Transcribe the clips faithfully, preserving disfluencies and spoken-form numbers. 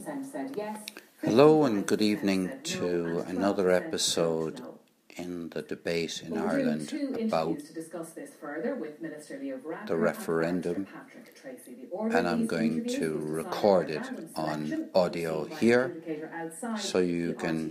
Said yes. Hello and good evening to another episode in the debate in Ireland about the referendum, and I'm going to record it on audio here so you can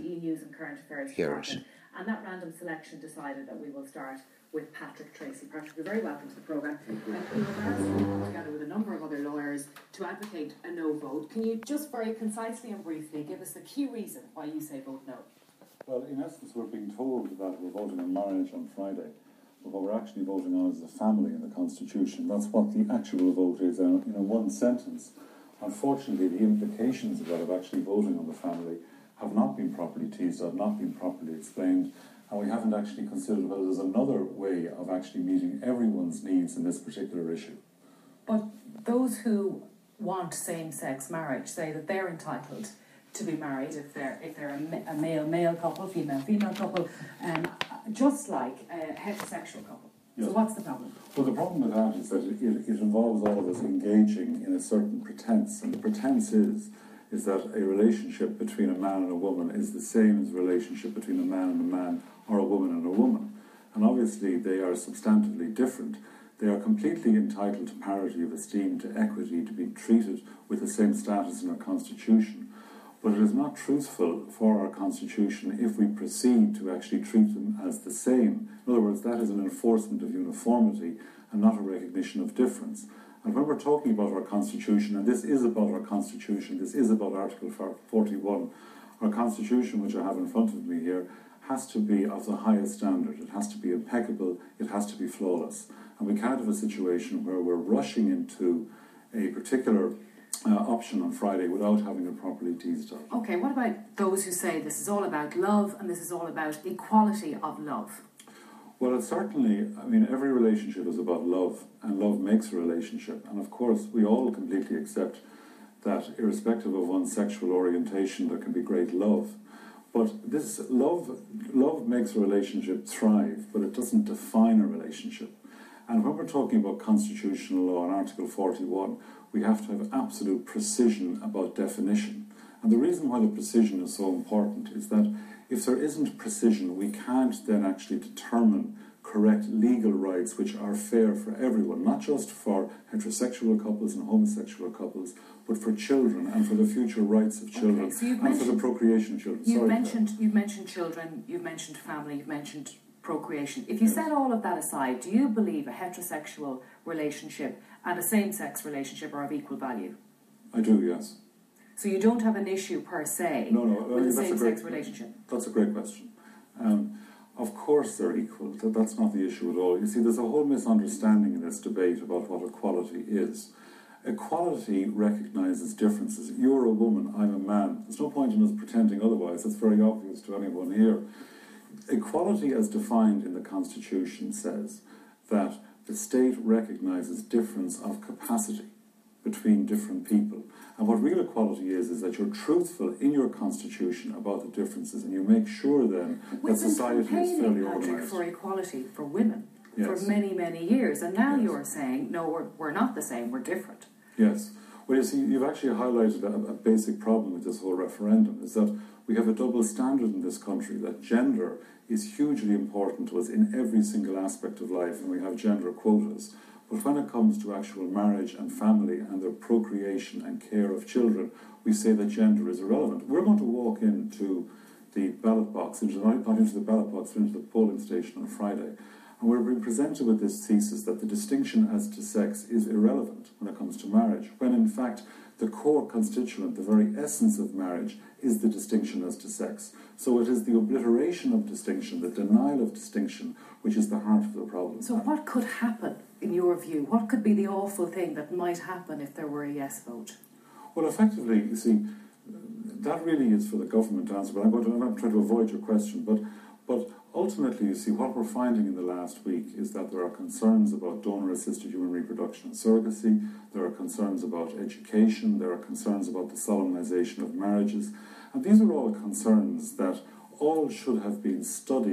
hear it. And that random selection decided that we will start with Patrick Tracy. Patrick, you're very welcome to the programme. And we were asked, together with a number of other lawyers, to advocate a no vote. Can you just very concisely and briefly give us the key reason why you say vote no? Well, in essence, we're being told that we're voting on marriage on Friday, but what we're actually voting on is the family in the Constitution. That's what the actual vote is. And in a one sentence, unfortunately, the implications of that of actually voting on the family have not been properly teased out, not been properly explained, and we haven't actually considered whether there's another way of actually meeting everyone's needs in this particular issue. But those who want same-sex marriage say that they're entitled to be married if they're if they're a male-male couple, female-female couple, um, just like a heterosexual couple. Yes. So what's the problem? Well, the problem with that is that it, it, it involves all of us engaging in a certain pretense, and the pretense is is that a relationship between a man and a woman is the same as a relationship between a man and a man or a woman and a woman. And obviously they are substantively different. They are completely entitled to parity of esteem, to equity, to be treated with the same status in our Constitution. But it is not truthful for our Constitution if we proceed to actually treat them as the same. In other words, that is an enforcement of uniformity and not a recognition of difference. And when we're talking about our Constitution, and this is about our Constitution, this is about Article forty-one, our Constitution, which I have in front of me here, has to be of the highest standard. It has to be impeccable, it has to be flawless. And we can't have a situation where we're rushing into a particular uh, option on Friday without having it properly teased out. Okay, what about those who say this is all about love and this is all about equality of love? Well, it's certainly, I mean, every relationship is about love, and love makes a relationship. And of course, we all completely accept that irrespective of one's sexual orientation, there can be great love. But this love, love makes a relationship thrive, but it doesn't define a relationship. And when we're talking about constitutional law and Article forty-one, we have to have absolute precision about definition. And the reason why the precision is so important is that if there isn't precision, we can't then actually determine correct legal rights which are fair for everyone, not just for heterosexual couples and homosexual couples, but for children and for the future rights of children, okay, so and for the procreation of children. You've Sorry, mentioned, you've mentioned children, you've mentioned family, you've mentioned procreation. If you yes. set all of that aside, do you believe a heterosexual relationship and a same-sex relationship are of equal value? I do, yes. So you don't have an issue per se no, no, with a same-sex great, relationship? That's a great question. Um, of course they're equal. That's not the issue at all. You see, there's a whole misunderstanding in this debate about what equality is. Equality recognises differences. You're a woman, I'm a man. There's no point in us pretending otherwise. It's very obvious to anyone here. Equality as defined in the Constitution says that the state recognises difference of capacity between different people. And what real equality is, is that you're truthful in your Constitution about the differences, and you make sure then We've that society is fairly organised. organised. For equality for women yes. for many, many years, and now yes. you're saying, no, we're, we're not the same, we're different. Yes. Well, you see, you've actually highlighted a, a basic problem with this whole referendum, is that we have a double standard in this country, that gender is hugely important to us in every single aspect of life, and we have gender quotas. But when it comes to actual marriage and family and the procreation and care of children, we say that gender is irrelevant. We're going to walk into the ballot box, into, not into the ballot box, but into the polling station on Friday, and we're being presented with this thesis that the distinction as to sex is irrelevant when it comes to marriage, when in fact the core constituent, the very essence of marriage, is the distinction as to sex. So it is the obliteration of distinction, the denial of distinction, which is the heart of the problem. So what could happen, in your view? What could be the awful thing that might happen if there were a yes vote? Well, effectively, you see, that really is for the government to answer, but I'm, going to, I'm not trying to avoid your question, but, but ultimately, you see, what we're finding in the last week is that there are concerns about donor-assisted human reproduction and surrogacy, there are concerns about education, there are concerns about the solemnisation of marriages, and these are all concerns that all should have been studied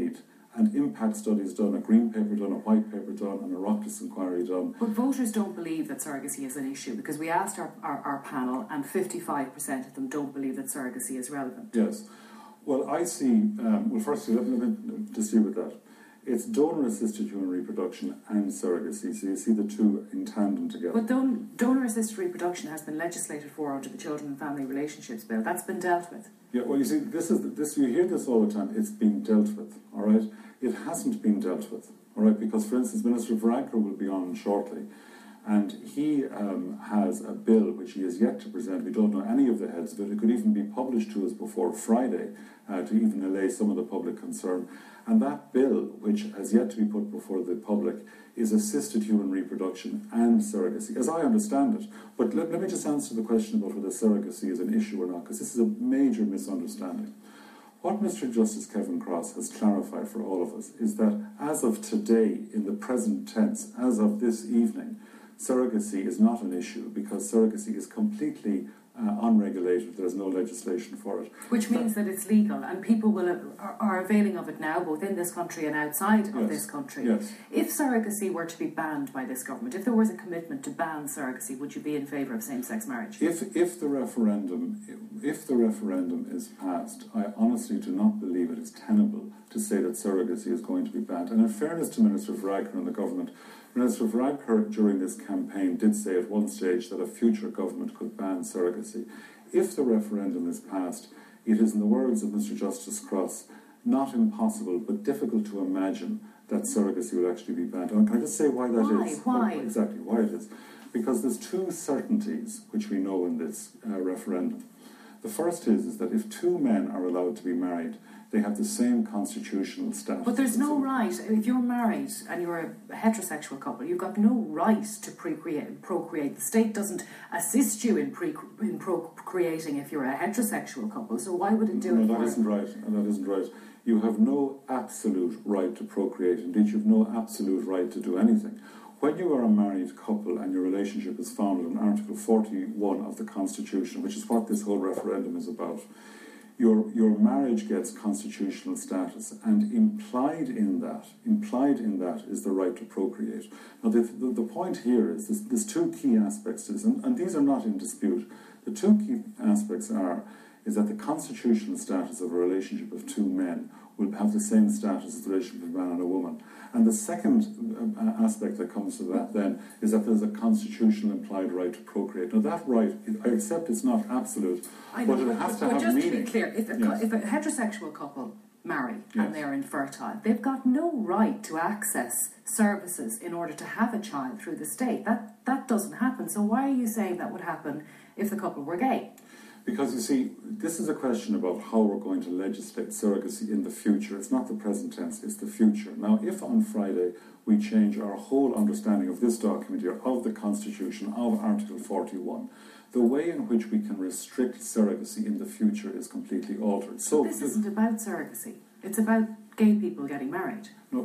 and impact studies done, a green paper done, a white paper done, and a Oireachtas inquiry done. But voters don't believe that surrogacy is an issue, because we asked our, our, our panel and fifty-five percent of them don't believe that surrogacy is relevant. Yes. Well, I see, um, well, firstly, let me, let me just deal with that. It's donor-assisted human reproduction and surrogacy, so you see the two in tandem together. But don- donor-assisted reproduction has been legislated for under the Children and Family Relationships Bill. That's been dealt with. Yeah, well, you see, this is this. You hear this all the time. It's being dealt with, all right? It hasn't been dealt with, all right? Because, for instance, Minister Varadkar will be on shortly, and he um, has a bill which he has yet to present. We don't know any of the heads of it. It could even be published to us before Friday uh, to even allay some of the public concern. And that bill, which has yet to be put before the public, is assisted human reproduction and surrogacy, as I understand it. But let, let me just answer the question about whether surrogacy is an issue or not, because this is a major misunderstanding. What Mister Justice Kevin Cross has clarified for all of us is that as of today, in the present tense, as of this evening, surrogacy is not an issue, because surrogacy is completely Uh, unregulated. There's no legislation for it. Which means that it's legal, and people will are, are availing of it now, both in this country and outside yes. of this country. Yes. If surrogacy were to be banned by this government, if there was a commitment to ban surrogacy, would you be in favour of same-sex marriage? If if the referendum if the referendum is passed, I honestly do not believe it is tenable to say that surrogacy is going to be banned. And in fairness to Minister Varadkar and the government, Minister Varadkar during this campaign did say at one stage that a future government could ban surrogacy. If the referendum is passed, it is, in the words of Mister Justice Cross, not impossible but difficult to imagine that surrogacy will actually be banned. And can I just say why that why? is? Why? Well, exactly why it is. Because there's two certainties which we know in this uh, referendum. The first is, is that if two men are allowed to be married, they have the same constitutional status. But there's no right. If you're married and you're a heterosexual couple, you've got no right to procreate. procreate. The state doesn't assist you in, pre- in procreating if you're a heterosexual couple, so why would it do no, it? No, that isn't right. No, that isn't right. You have no absolute right to procreate. Indeed, you have no absolute right to do anything. When you are a married couple and your relationship is founded on Article forty-one of the Constitution, which is what this whole referendum is about, Your your marriage gets constitutional status, and implied in that, implied in that is the right to procreate. Now, the, the, the point here is there's, there's two key aspects to this, and, and these are not in dispute. The two key aspects are is that the constitutional status of a relationship of two men will have the same status as the relationship of a man and a woman. And the second uh, aspect that comes to that then is that there's a constitutional implied right to procreate. Now that right, I accept it's not absolute, I know, but it has but, to but have just meaning. to be clear, if a, Yes. if a heterosexual couple marry Yes. and they're infertile, they've got no right to access services in order to have a child through the state. That that doesn't happen. So why are you saying that would happen if the couple were gay? Because, you see, this is a question about how we're going to legislate surrogacy in the future. It's not the present tense, it's the future. Now, if on Friday we change our whole understanding of this document here, of the Constitution, of Article forty-one, the way in which we can restrict surrogacy in the future is completely altered. So but this isn't about surrogacy. It's about gay people getting married. No,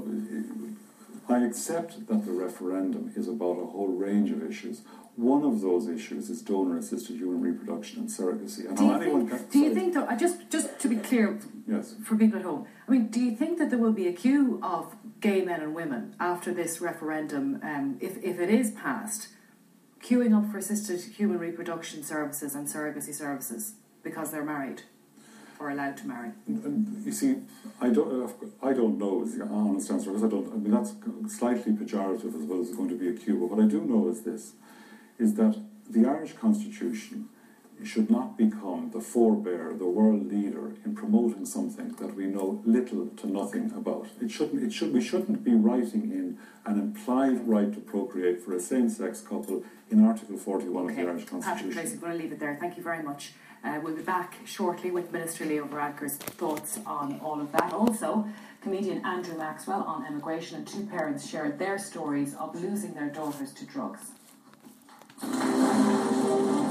I accept that the referendum is about a whole range of issues. One of those issues is donor-assisted human reproduction and surrogacy. And do how you anyone think, can, do you sorry. think though, I just, just to be clear Yes. for people at home, I mean, do you think that there will be a queue of gay men and women after this referendum, um, if, if it is passed, queuing up for assisted human reproduction services and surrogacy services because they're married or allowed to marry? And you see, I don't, I don't know is the honest answer, because I don't. I mean, that's slightly pejorative as well as it's going to be a queue. But what I do know is this: is that the Irish Constitution should not become the forebear, the world leader in promoting something that we know little to nothing about. It shouldn't. It should. We shouldn't be writing in an implied right to procreate for a same-sex couple in Article forty-one okay. of the Irish Constitution. Patrick Tracy, I'm going to leave it there. Thank you very much. Uh, we'll be back shortly with Minister Leo Varadkar's thoughts on all of that. Also, comedian Andrew Maxwell on immigration, and two parents shared their stories of losing their daughters to drugs.